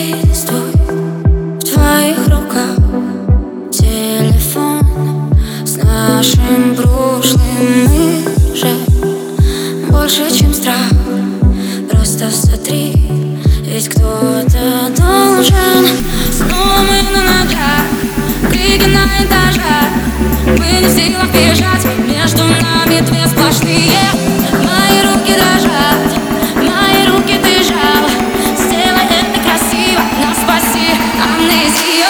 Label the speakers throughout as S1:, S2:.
S1: действуй, в твоих руках телефон с нашим прошлым. Мы же больше, чем страх. Просто смотри, ведь кто-то должен. Снова мы на ногах, крики на этажах. Мы не в силах бежать, между нами две сплошные. Мои руки дрожат, мои руки ты жал. Сделай это красиво, но спаси амнезию.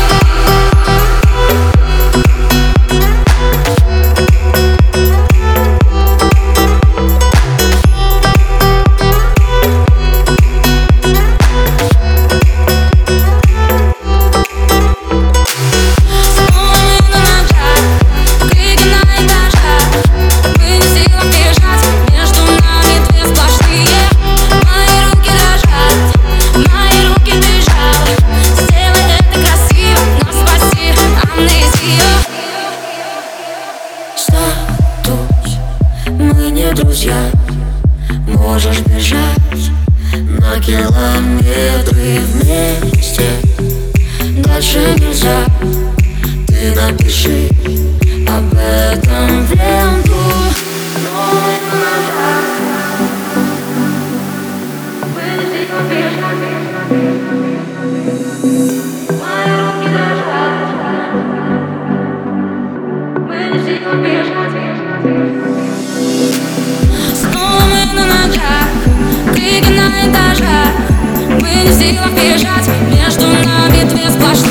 S1: Мы не друзья, можешь бежать на километры вместе. Дальше нельзя, ты напиши об этом в ленту. Мои руки дрожат, мы не в силах бежать. Снова мы на ногах, крики на этажах. Мы не в силах бежать, между нами две сплошные.